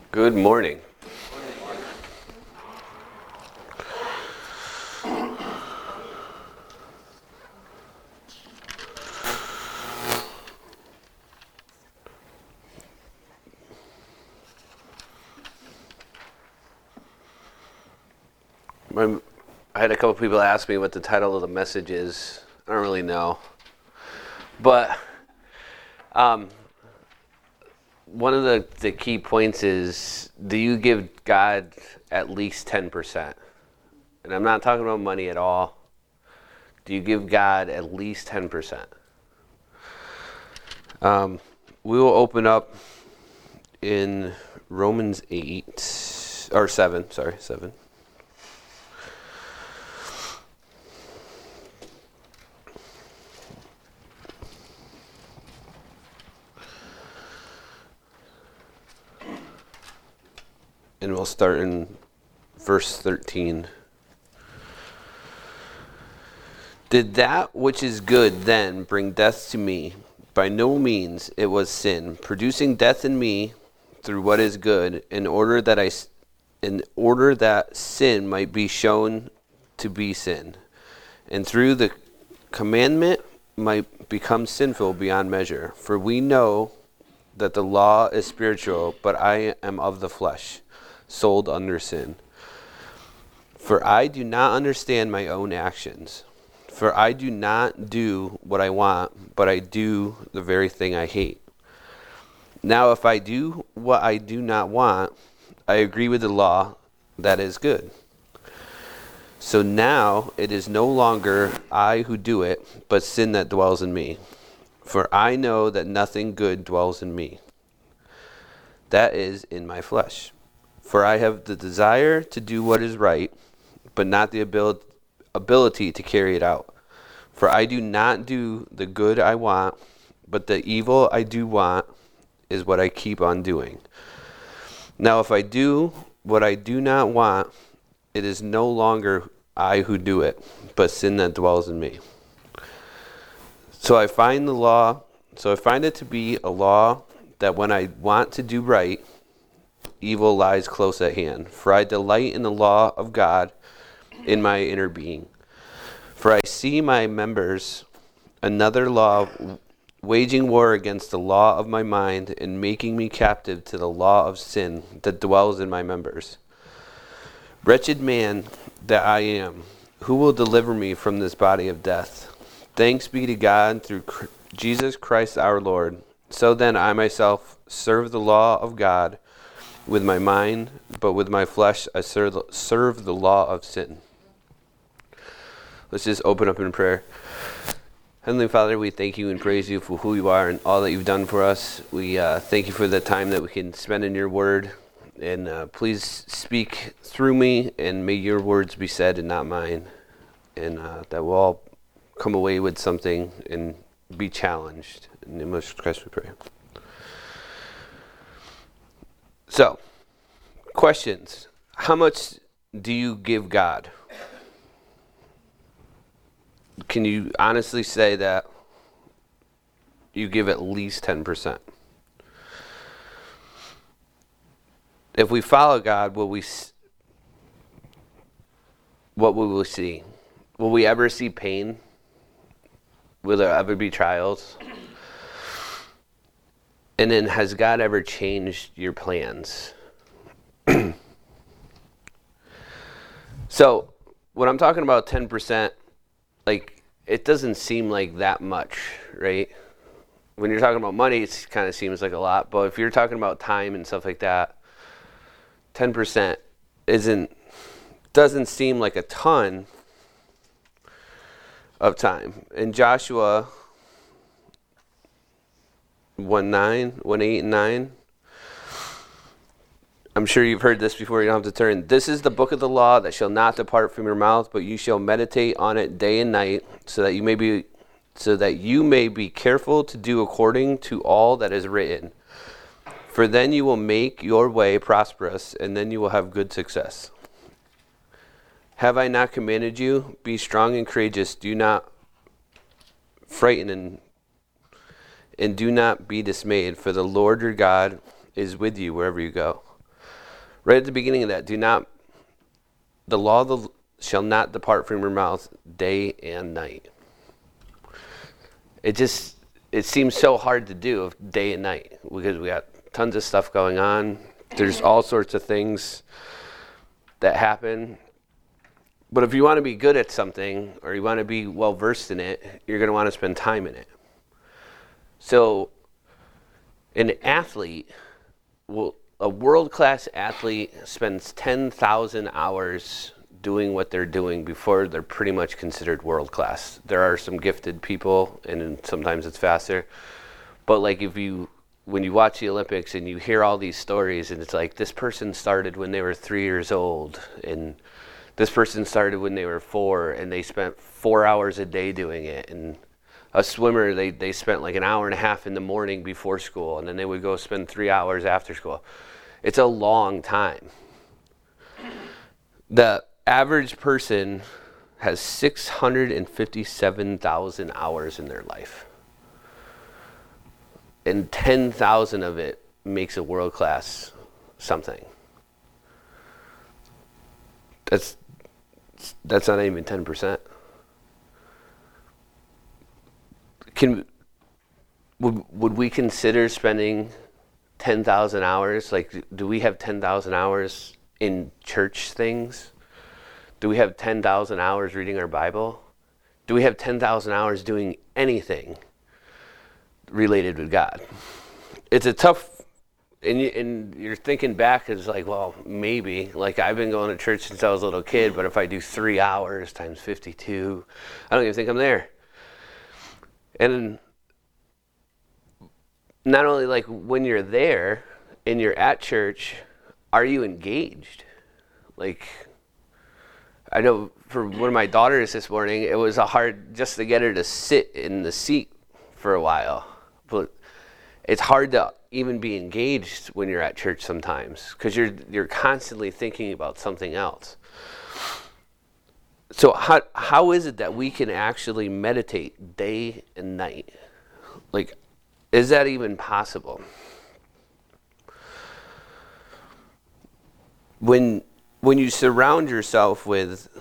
Good morning. I had a couple people ask me what the title of the message is. I don't really know. But one of the key points is, do you give God at least 10%? And I'm not talking about money at all. Do you give God at least 10%? We will open up in Romans 8, or 7. And we'll start in verse 13. Did that which is good then bring death to me? By no means. It was sin, producing death in me through what is good, in order that sin might be shown to be sin, and through the commandment might become sinful beyond measure. For we know that the law is spiritual, but I am of the flesh, sold under sin. For I do not understand my own actions. For I do not do what I want, but I do the very thing I hate. Now if I do what I do not want, I agree with the law that is good. So now it is no longer I who do it, but sin that dwells in me. For I know that nothing good dwells in me, that is, in my flesh. For I have the desire to do what is right, but not the ability to carry it out. For I do not do the good I want, but the evil I do want is what I keep on doing. Now if I do what I do not want, it is no longer I who do it, but sin that dwells in me. So I find it to be a law that when I want to do right, evil lies close at hand. For I delight in the law of God in my inner being. For I see my members, another law, waging war against the law of my mind and making me captive to the law of sin that dwells in my members. Wretched man that I am, who will deliver me from this body of death? Thanks be to God through Jesus Christ our Lord. So then I myself serve the law of God with my mind, but with my flesh I serve the law of sin. Let's just open up in prayer. Heavenly Father, we thank you and praise you for who you are and all that you've done for us. We thank you for the time that we can spend in your word. And please speak through me, and may your words be said and not mine. And that we'll all come away with something and be challenged. In the name of Jesus Christ we pray. So, questions. How much do you give God? Can you honestly say that you give at least 10%? If we follow God, what will we see? Will we ever see pain? Will there ever be trials? And then, has God ever changed your plans? So, when I'm talking about 10%, like, it doesn't seem like that much, right? When you're talking about money, it kind of seems like a lot. But if you're talking about time and stuff like that, 10% doesn't seem like a ton of time. In Joshua 1:8 and 9, I'm sure you've heard this before, you don't have to turn. This is the book of the law that shall not depart from your mouth, but you shall meditate on it day and night, so that you may be careful to do according to all that is written. For then you will make your way prosperous, and then you will have good success. Have I not commanded you? Be strong and courageous. Do not frighten and do not be dismayed, for the Lord your God is with you wherever you go. Right at the beginning of that, the law shall not depart from your mouth day and night. It seems so hard to do day and night because we got tons of stuff going on. There's all sorts of things that happen. But if you want to be good at something or you want to be well versed in it, you're going to want to spend time in it. So an athlete, a world-class athlete spends 10,000 hours doing what they're doing before they're pretty much considered world-class. There are some gifted people, and sometimes it's faster. But like when you watch the Olympics and you hear all these stories, and it's like this person started when they were 3 years old, and this person started when they were 4, and they spent 4 hours a day doing it. And a swimmer, they spent like an hour and a half in the morning before school, and then they would go spend 3 hours after school. It's a long time. The average person has 657,000 hours in their life. And 10,000 of it makes a world-class something. That's not even 10%. Would we consider spending 10,000 hours? Like, do we have 10,000 hours in church things? Do we have 10,000 hours reading our Bible? Do we have 10,000 hours doing anything related with God? It's a tough, and you're thinking back, it's like, well, maybe. Like, I've been going to church since I was a little kid, but if I do 3 hours times 52, I don't even think I'm there. And not only like when you're there and you're at church, are you engaged? Like, I know for one of my daughters this morning, it was hard just to get her to sit in the seat for a while. But it's hard to even be engaged when you're at church sometimes because you're constantly thinking about something else. So how is it that we can actually meditate day and night? Like, is that even possible? When you surround yourself with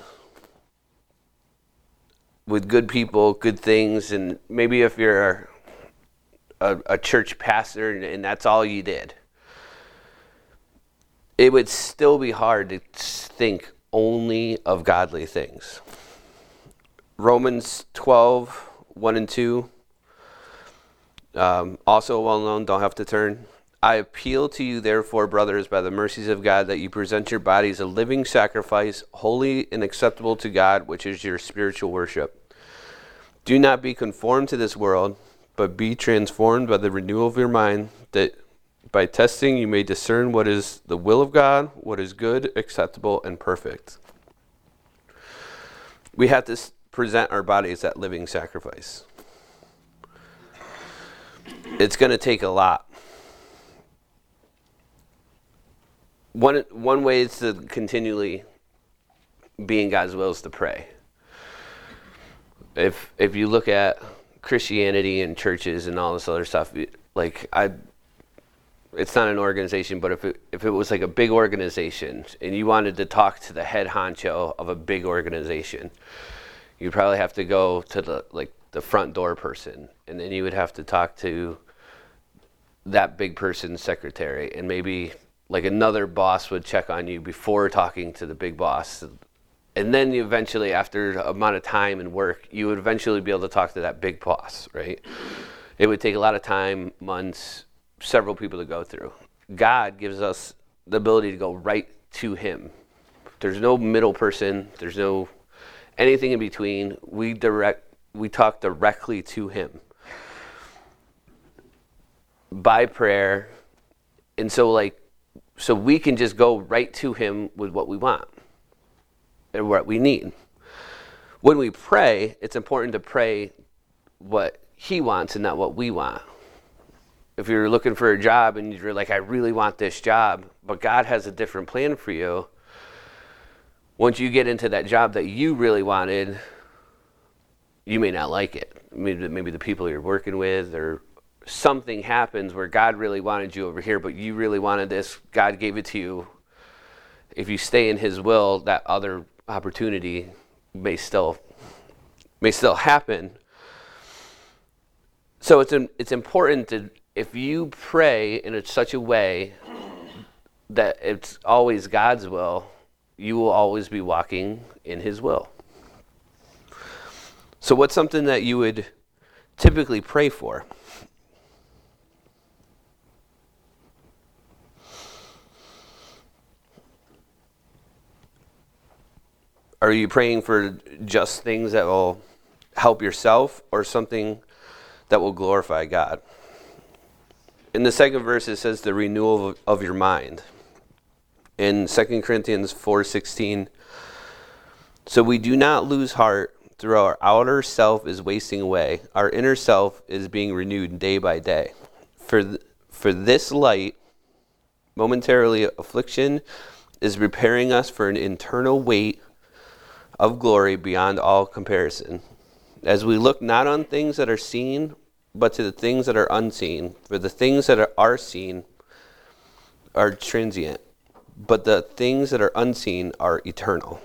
good people, good things, and maybe if you're a church pastor and that's all you did, it would still be hard to think only of godly things. Romans 12, 1 and 2, also well known, don't have to turn. I appeal to you, therefore, brothers, by the mercies of God, that you present your bodies a living sacrifice, holy and acceptable to God, which is your spiritual worship. Do not be conformed to this world, but be transformed by the renewal of your mind, that by testing you may discern what is the will of God, what is good, acceptable, and perfect. We have to present our bodies that living sacrifice. It's going to take a lot. One way is to continually be in God's will is to pray. If you look at Christianity and churches and all this other stuff, it's not an organization, but if it was like a big organization and you wanted to talk to the head honcho of a big organization, you'd probably have to go to the front door person, and then you would have to talk to that big person's secretary, and maybe like another boss would check on you before talking to the big boss. And then you eventually, after an amount of time and work, you would eventually be able to talk to that big boss, right? It would take a lot of time, months, several people to go through. God gives us the ability to go right to him. There's no middle person. There's no anything in between. We talk directly to him by prayer. And so we can just go right to him with what we want and what we need. When we pray, it's important to pray what he wants and not what we want. If you're looking for a job and you're like, I really want this job, but God has a different plan for you, once you get into that job that you really wanted, you may not like it. Maybe the people you're working with, or something happens where God really wanted you over here, but you really wanted this. God gave it to you, if you stay in his will, that other opportunity may still happen. So it's important to, if you pray in such a way that it's always God's will, you will always be walking in his will. So what's something that you would typically pray for? Are you praying for just things that will help yourself, or something that will glorify God? In the second verse, it says the renewal of your mind. In 2 Corinthians 4:16, so we do not lose heart, though our outer self is wasting away. Our inner self is being renewed day by day. For this light, momentarily affliction, is preparing us for an eternal weight of glory beyond all comparison, as we look not on things that are seen, but to the things that are unseen. For the things that are seen are transient, but the things that are unseen are eternal.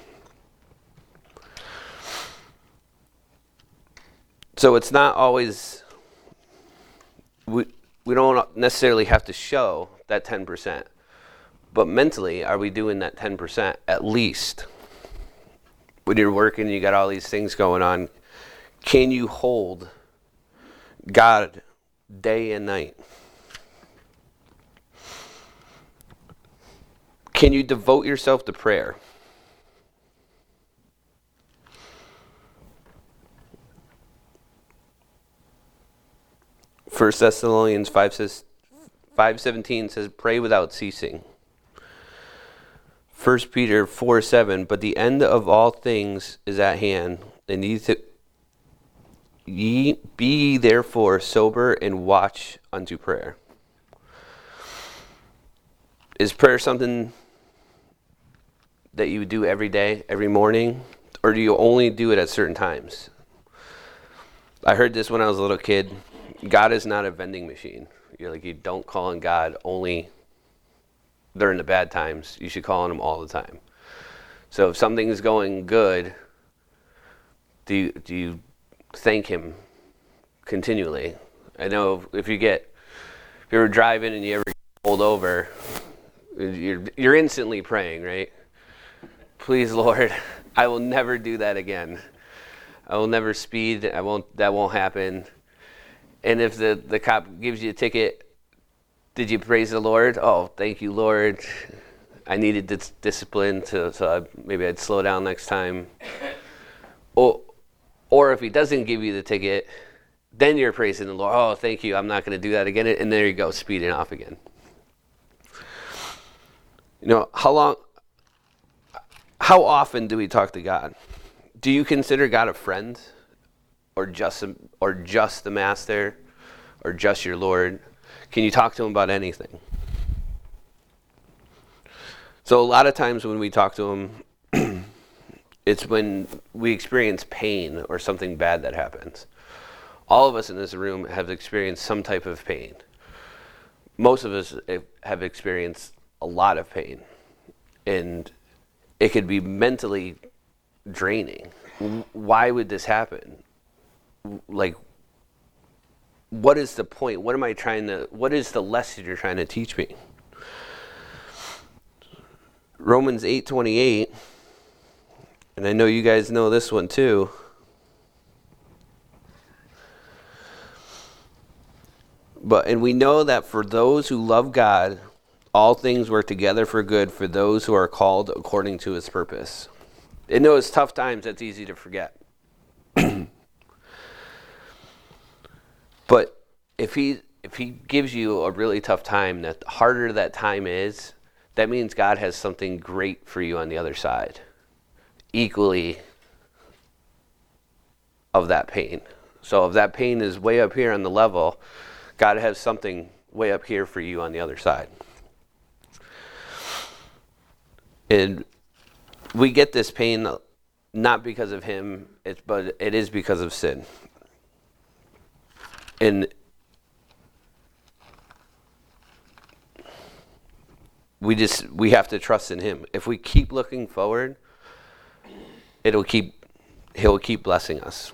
So it's not always, we don't necessarily have to show that 10%, but mentally, are we doing that 10% at least? When you're working, you got all these things going on. Can you hold God day and night? Can you devote yourself to prayer? First Thessalonians 5:17 says, pray without ceasing. 1 Peter 4:7, but the end of all things is at hand, and ye be therefore sober and watch unto prayer. Is prayer something that you do every day, every morning, or do you only do it at certain times? I heard this when I was a little kid. God is not a vending machine. You don't call on God only during the bad times. You should call on him all the time. So if something is going good, do you thank him continually? I know if you're driving and you ever get pulled over, you're instantly praying, right? Please, Lord, I will never do that again. I will never speed. That won't happen. And if the cop gives you a ticket, did you praise the Lord? Oh, thank you, Lord. I needed this discipline so maybe I'd slow down next time. Or if he doesn't give you the ticket, then you're praising the Lord. Oh, thank you. I'm not going to do that again. And there you go, speeding off again. How often do we talk to God? Do you consider God a friend, or just the master, or just your Lord? Can you talk to him about anything? So a lot of times when we talk to him, it's when we experience pain or something bad that happens. All of us in this room have experienced some type of pain. Most of us have experienced a lot of pain. And it could be mentally draining. Why would this happen? What is the point? What is the lesson you're trying to teach me? Romans 8:28, and I know you guys know this one too. And we know that for those who love God, all things work together for good for those who are called according to his purpose. In those tough times, that's easy to forget. But if he gives you a really tough time, that the harder that time is, that means God has something great for you on the other side, equally of that pain. So if that pain is way up here on the level, God has something way up here for you on the other side. And we get this pain not because of him, but it is because of sin. And we have to trust in him. If we keep looking forward, he'll keep blessing us.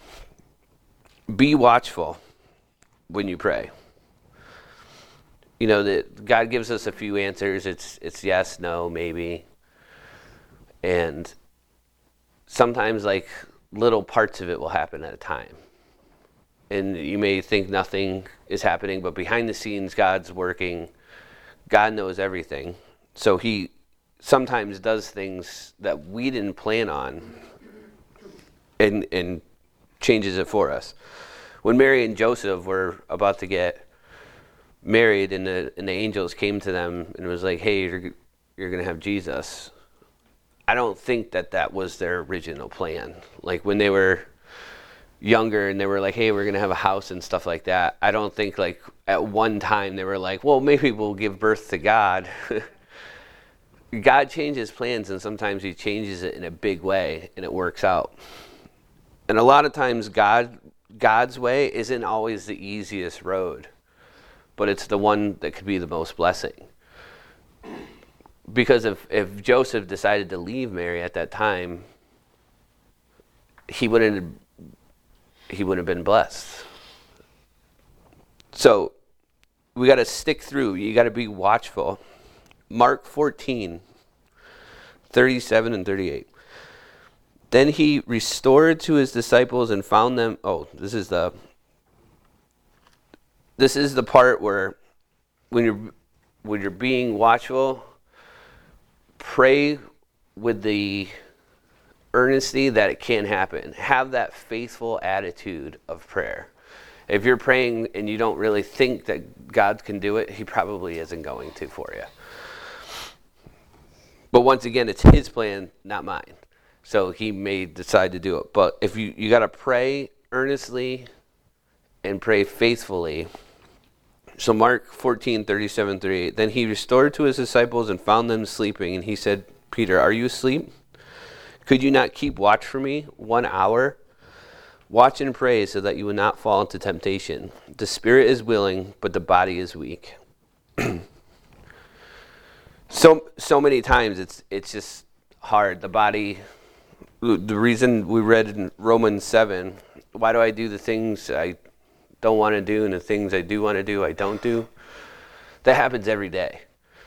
Be watchful when you pray. You know that God gives us a few answers. It's yes, no, maybe. And sometimes like little parts of it will happen at a time. And you may think nothing is happening, but behind the scenes, God's working. God knows everything. So he sometimes does things that we didn't plan on and changes it for us. When Mary and Joseph were about to get married and the angels came to them and was like, hey, you're going to have Jesus. I don't think that was their original plan. Like when they were younger and they were like, hey, we're going to have a house and stuff like that. I don't think like at one time they were like, well, maybe we'll give birth to God. God changes plans, and sometimes he changes it in a big way and it works out. And a lot of times God's way isn't always the easiest road, but it's the one that could be the most blessing. Because if Joseph decided to leave Mary at that time, he wouldn't have been blessed. So we got to stick through. You got to be watchful. Mark 14:37 and 38. Then he restored to his disciples and found them. Oh, this is the part where when you're being watchful, pray with the earnesty that it can happen. Have that faithful attitude of prayer. If you're praying and you don't really think that God can do it, he probably isn't going to for you. But once again, it's his plan, not mine. So he may decide to do it. But if you got to pray earnestly and pray faithfully. So Mark 14:37-38. Then he restored to his disciples and found them sleeping. And he said, Peter, are you asleep? Could you not keep watch for me 1 hour? Watch and pray so that you will not fall into temptation. The spirit is willing, but the body is weak. So many times it's just hard. The body, the reason we read in Romans 7, why do I do the things I don't want to do and the things I do want to do, I don't do? That happens every day.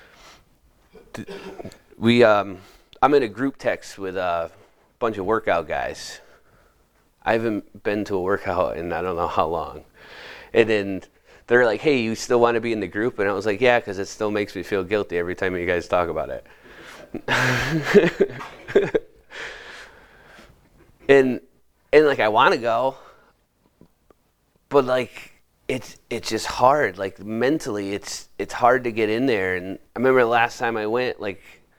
I'm in a group text with a bunch of workout guys. I haven't been to a workout in I don't know how long. And then they're like, hey, you still want to be in the group? And I was like, yeah, because it still makes me feel guilty every time you guys talk about it. and like I want to go, but like it's just hard. Like mentally, it's hard to get in there. And I remember the last time I went, like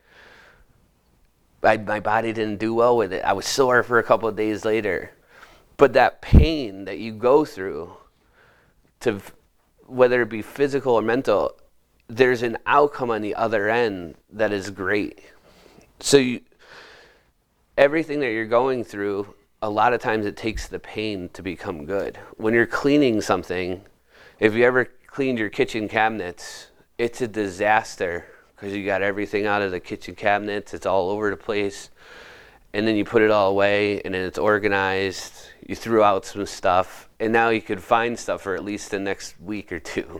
my body didn't do well with it. I was sore for a couple of days later. But that pain that you go through, to whether it be physical or mental, there's an outcome on the other end that is great. So everything that you're going through, a lot of times it takes the pain to become good. When you're cleaning something, if you ever cleaned your kitchen cabinets, it's a disaster because you got everything out of the kitchen cabinets. It's all over the place. And then you put it all away, and then it's organized. You threw out some stuff, and now you could find stuff for at least the next week or two.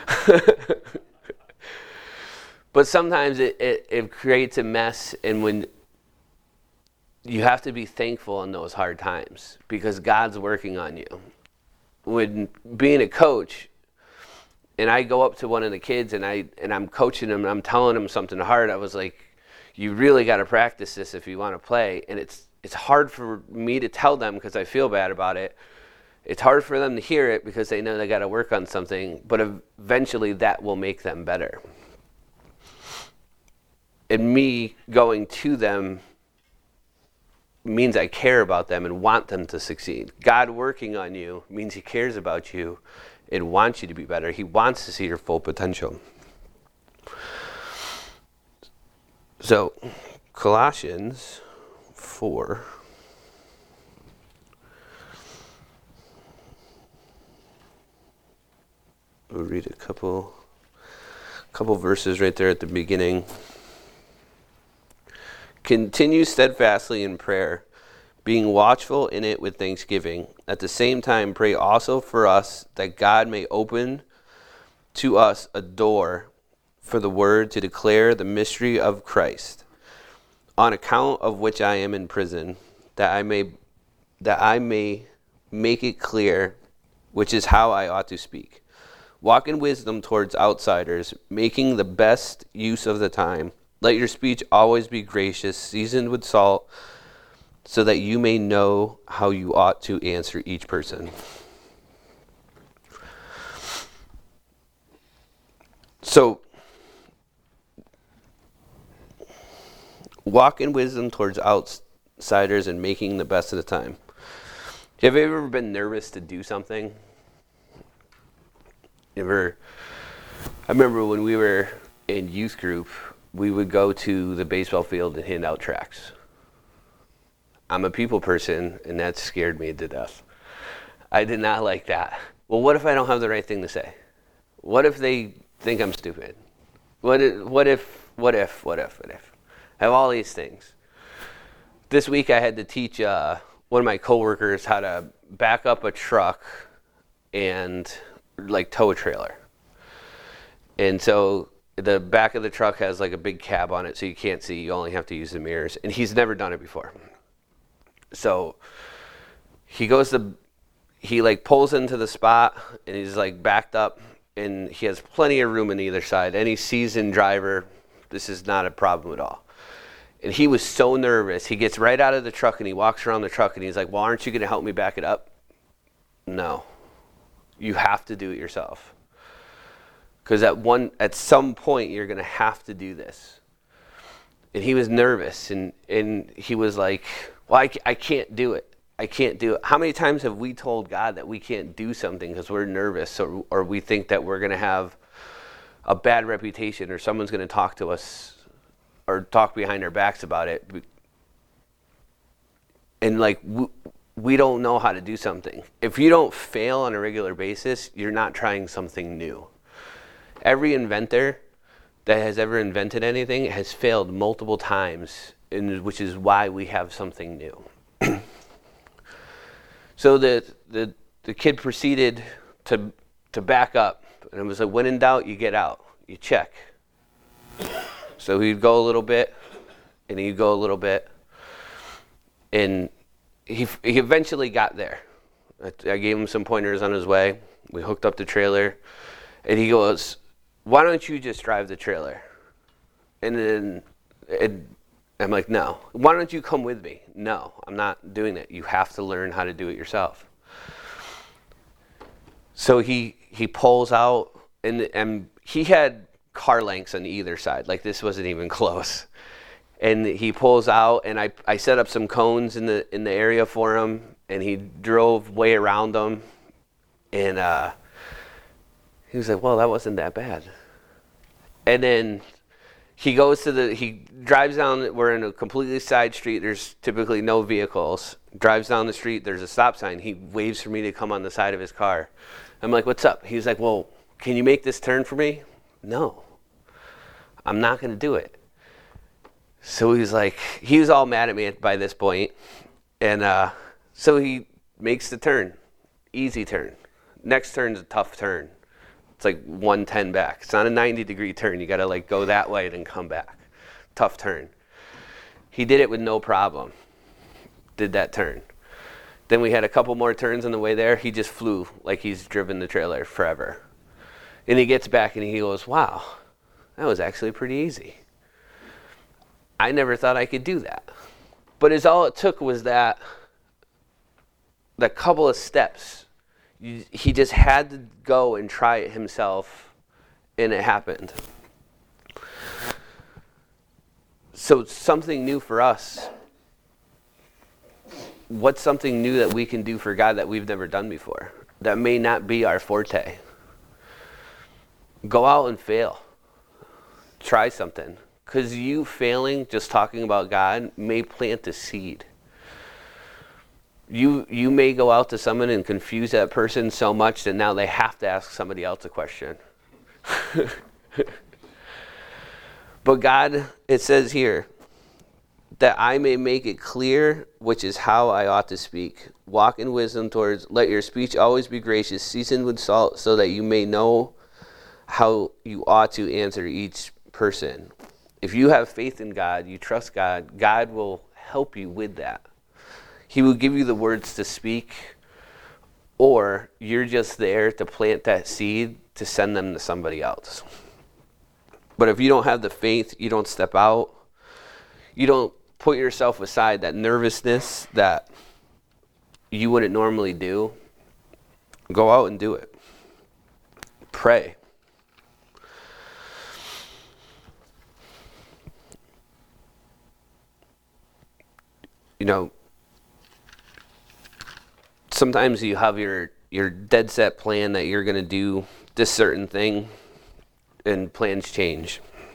But sometimes it creates a mess, and when you have to be thankful in those hard times because God's working on you. When being a coach, and I go up to one of the kids and I'm coaching them and I'm telling them something hard, I was like, you really got to practice this if you want to play. And it's hard for me to tell them because I feel bad about it. It's hard for them to hear it because they know they got to work on something, but eventually that will make them better. And me going to them means I care about them and want them to succeed. God working on you means he cares about you and wants you to be better. He wants to see your full potential. So, Colossians 4. We'll read a couple A couple verses right there at the beginning. Continue steadfastly in prayer, being watchful in it with thanksgiving. At the same time, pray also for us that God may open to us a door for the word to declare the mystery of Christ, on account of which I am in prison, that I may make it clear, which is how I ought to speak. Walk in wisdom towards outsiders, making the best use of the time. Let your speech always be gracious, seasoned with salt, so that you may know how you ought to answer each person. So, walk in wisdom towards outsiders and making the best of the time. Have you ever been nervous to do something? I remember when we were in youth group, we would go to the baseball field and hand out tracts. I'm a people person, and that scared me to death. I did not like that. Well, what if I don't have the right thing to say? What if they think I'm stupid? What if? I have all these things. This week I had to teach one of my coworkers how to back up a truck and like tow a trailer. And so the back of the truck has like a big cab on it, so you can't see. You only have to use the mirrors. And he's never done it before. So he like pulls into the spot, and he's like backed up, and he has plenty of room on either side. Any seasoned driver, this is not a problem at all. And he was so nervous. He gets right out of the truck, and he walks around the truck, and he's like, well, aren't you going to help me back it up? No. You have to do it yourself. Because at some point, you're going to have to do this. And he was nervous, and he was like, well, I can't do it. I can't do it. How many times have we told God that we can't do something because we're nervous, or we think that we're going to have a bad reputation, or someone's going to talk to us or talk behind our backs about it? And like we don't know how to do something. If you don't fail on a regular basis, you're not trying something new. Every inventor that has ever invented anything has failed multiple times, which is why we have something new. So the kid proceeded to back up, and it was like, when in doubt, you get out, you check. So he'd go a little bit, and he'd go a little bit, and he eventually got there. I gave him some pointers on his way. We hooked up the trailer, and he goes, why don't you just drive the trailer? And then I'm like, no. Why don't you come with me? No, I'm not doing that. You have to learn how to do it yourself. So he pulls out, and he had car lengths on either side. Like, this wasn't even close. And he pulls out, and I set up some cones in the area for him, and he drove way around them. And he was like, well, that wasn't that bad. And then he drives down, we're in a completely side street, there's typically no vehicles, drives down the street, there's a stop sign, he waves for me to come on the side of his car. I'm like, what's up? He's like, well, can you make this turn for me? No, I'm not going to do it. So he was all mad at me by this point, and so he makes the turn, easy turn. Next turn's a tough turn. It's like 110 back. It's not a 90-degree turn. You got to like go that way and then come back. Tough turn. He did it with no problem. Did that turn. Then we had a couple more turns on the way there. He just flew like he's driven the trailer forever. And he gets back and he goes, wow, that was actually pretty easy. I never thought I could do that. But all it took was that couple of steps. He just had to go and try it himself, and it happened. So something new for us. What's something new that we can do for God that we've never done before? That may not be our forte. Go out and fail. Try something. Because you failing, just talking about God, may plant a seed. You may go out to someone and confuse that person so much that now they have to ask somebody else a question. But God, it says here, that I may make it clear which is how I ought to speak. Walk in wisdom towards, let your speech always be gracious, seasoned with salt, so that you may know how you ought to answer each person. If you have faith in God, you trust God, God will help you with that. He will give you the words to speak, or you're just there to plant that seed to send them to somebody else. But if you don't have the faith, you don't step out, you don't put yourself aside, that nervousness that you wouldn't normally do, go out and do it. Pray. You know, sometimes you have your dead set plan that you're going to do this certain thing, and plans change.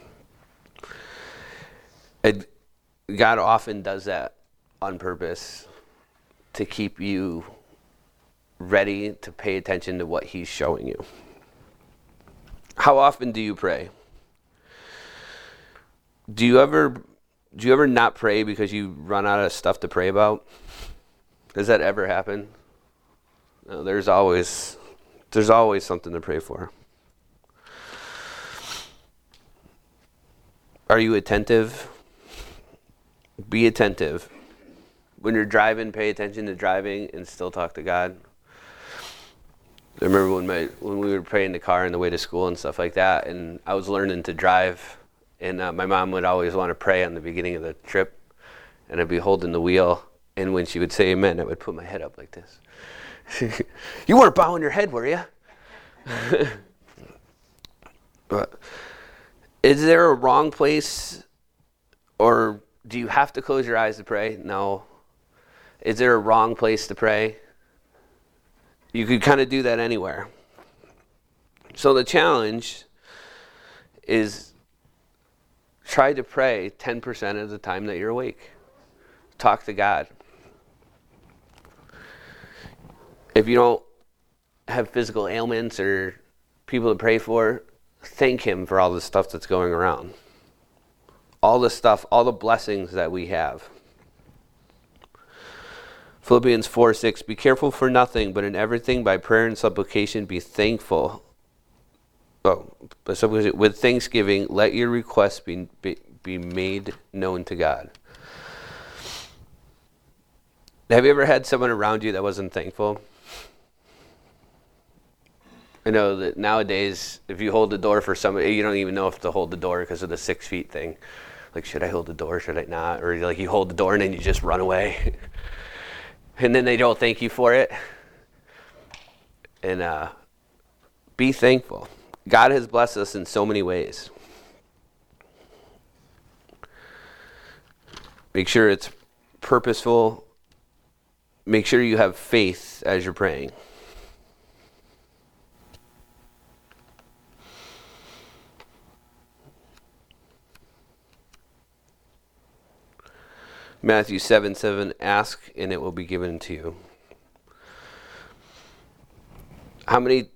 God often does that on purpose to keep you ready to pay attention to what he's showing you. How often do you pray? Do you ever not pray because you run out of stuff to pray about? Does that ever happen? No, there's always something to pray for. Are you attentive? Be attentive. When you're driving, pay attention to driving and still talk to God. I remember when we were praying in the car on the way to school and stuff like that, and I was learning to drive, and my mom would always want to pray on the beginning of the trip, and I'd be holding the wheel, and when she would say amen, I would put my head up like this. You weren't bowing your head, were you? But is there a wrong place, or do you have to close your eyes to pray? No. Is there a wrong place to pray? You could kind of do that anywhere. So the challenge is try to pray 10% of the time that you're awake. Talk to God. If you don't have physical ailments or people to pray for, thank him for all the stuff that's going around. All the stuff, all the blessings that we have. Philippians 4:6, be careful for nothing, but in everything by prayer and supplication be thankful. With thanksgiving, let your requests be made known to God. Have you ever had someone around you that wasn't thankful? I know that nowadays, if you hold the door for somebody, you don't even know if to hold the door because of the 6 feet thing. Like, should I hold the door? Should I not? Or like you hold the door and then you just run away. And then they don't thank you for it. And be thankful. God has blessed us in so many ways. Make sure it's purposeful. Make sure you have faith as you're praying. Matthew 7:7, ask and it will be given to you. How many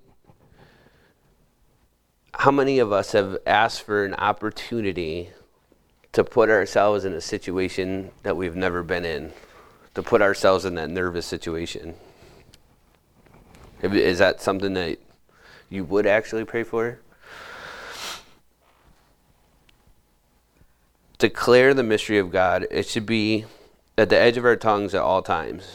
of us have asked for an opportunity to put ourselves in a situation that we've never been in, to put ourselves in that nervous situation? Is that something that you would actually pray for? Declare the mystery of God. It should be at the edge of our tongues at all times.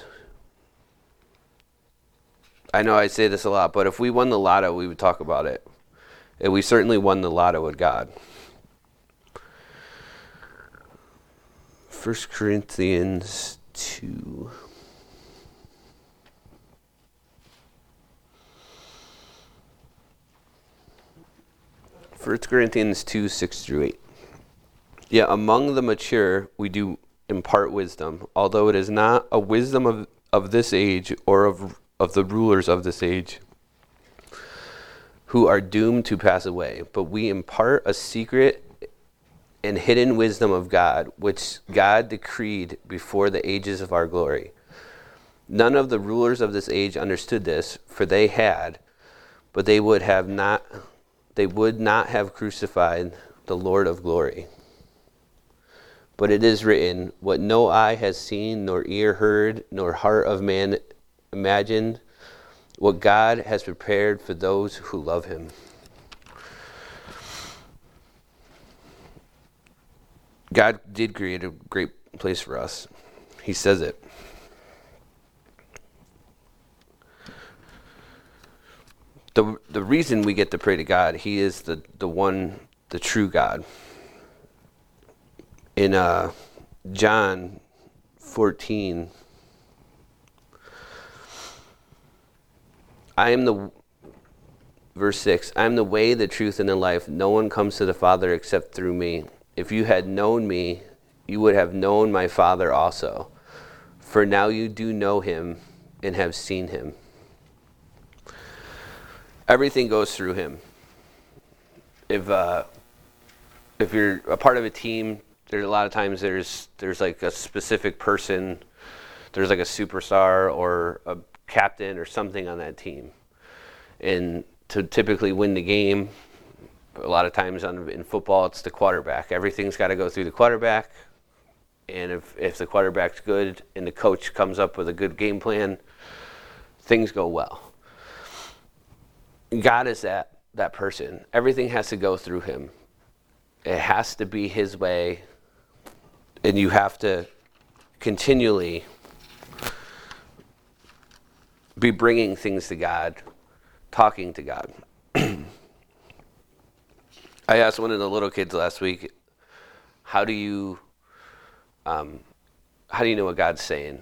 I know I say this a lot, but if we won the lotto, we would talk about it. And we certainly won the lotto with God. 1 Corinthians 2. First Corinthians 2, 6-8. Yet among the mature we do impart wisdom, although it is not a wisdom of this age or of the rulers of this age, who are doomed to pass away. But we impart a secret and hidden wisdom of God, which God decreed before the ages of our glory. None of the rulers of this age understood this, for they had, but they would not have crucified the Lord of glory. But it is written, what no eye has seen, nor ear heard, nor heart of man imagined, what God has prepared for those who love him. God did create a great place for us. He says it. The reason we get to pray to God, he is the one, the true God. In John 14, verse 6, I am the way, the truth, and the life. No one comes to the Father except through me. If you had known me, you would have known my Father also. For now you do know him and have seen him. Everything goes through him. If you're a part of a team, there's a lot of times there's like a specific person, there's like a superstar or a captain or something on that team. And to typically win the game, a lot of times in football, it's the quarterback. Everything's got to go through the quarterback. And if the quarterback's good and the coach comes up with a good game plan, things go well. God is that person. Everything has to go through him. It has to be his way. And you have to continually be bringing things to God, talking to God. I asked one of the little kids last week, how do you know what God's saying?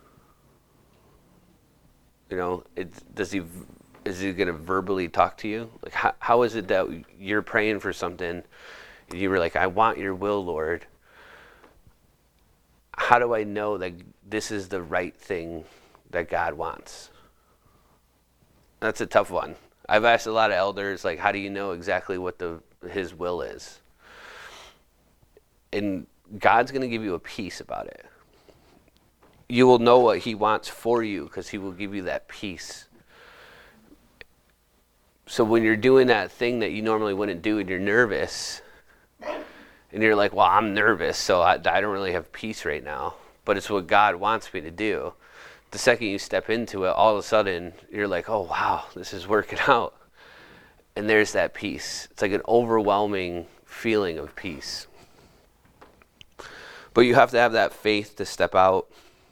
You know, is he going to verbally talk to you? Like, how is it that you're praying for something and you were like, I want your will, Lord. How do I know that this is the right thing that God wants? That's a tough one. I've asked a lot of elders, like, how do you know exactly what his will is? And God's going to give you a peace about it. You will know what he wants for you because he will give you that peace. So when you're doing that thing that you normally wouldn't do and you're nervous, and you're like, well, I'm nervous, so I don't really have peace right now. But it's what God wants me to do. The second you step into it, all of a sudden, you're like, oh, wow, this is working out. And there's that peace. It's like an overwhelming feeling of peace. But you have to have that faith to step out.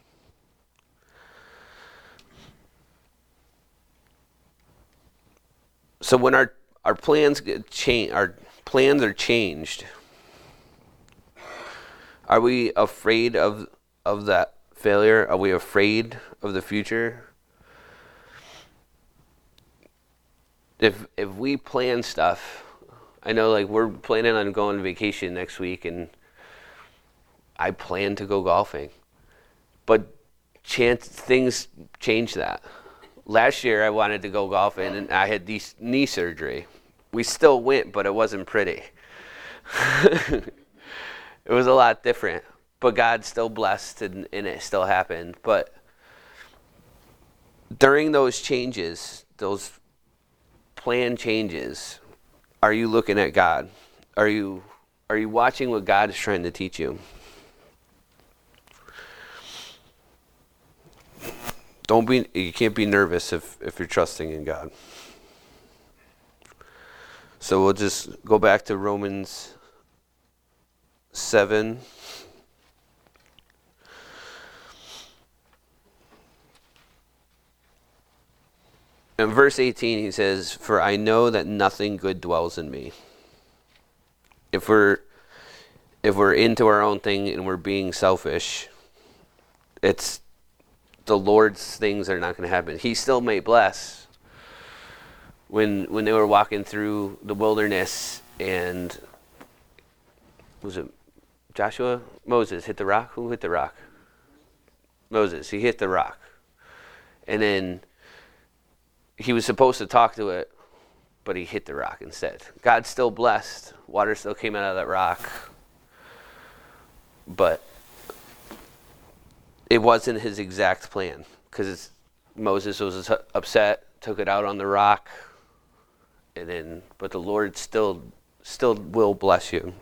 So when our plans get changed, our plans are changed, are we afraid of that failure? Are we afraid of the future? If we plan stuff, I know like we're planning on going on vacation next week and I plan to go golfing. But things change that. Last year I wanted to go golfing and I had knee surgery. We still went, but it wasn't pretty. It was a lot different, but God still blessed and it still happened. But during those changes, those plan changes, are you looking at God? Are you watching what God is trying to teach you? You can't be nervous if you're trusting in God. So we'll just go back to Romans 7. In verse 18 he says, for I know that nothing good dwells in me. If we're into our own thing and we're being selfish, it's the Lord's things are not going to happen. He still may bless. When they were walking through the wilderness and was it Moses hit the rock? Who hit the rock? Moses. He hit the rock. And then he was supposed to talk to it, but he hit the rock instead. God still blessed. Water still came out of that rock. But it wasn't his exact plan because Moses was upset, took it out on the rock, but the Lord still still will bless you.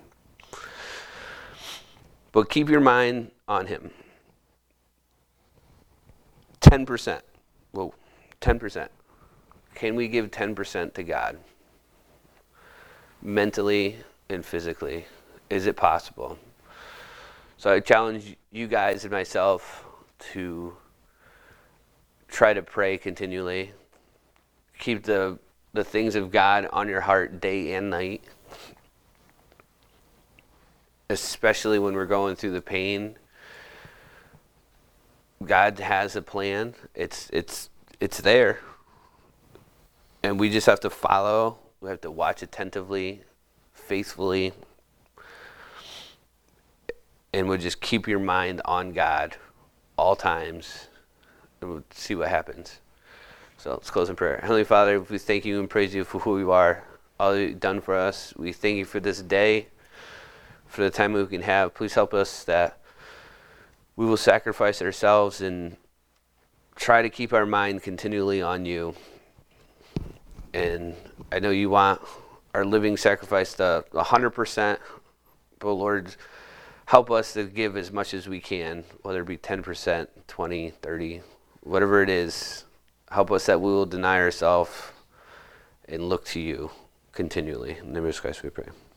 But keep your mind on him. 10%. Whoa, 10%. Can we give 10% to God? Mentally and physically. Is it possible? So I challenge you guys and myself to try to pray continually. Keep the things of God on your heart day and night. Especially when we're going through the pain. God has a plan. It's there. And we just have to follow. We have to watch attentively, faithfully. And we'll just keep your mind on God all times. And we'll see what happens. So let's close in prayer. Heavenly Father, we thank you and praise you for who you are, all that you've done for us. We thank you for this day, for the time we can have. Please help us that we will sacrifice ourselves and try to keep our mind continually on you. And I know you want our living sacrifice to 100%, but Lord, help us to give as much as we can, whether it be 10%, 20, 30, whatever it is. Help us that we will deny ourselves and look to you continually. In the name of Jesus Christ we pray.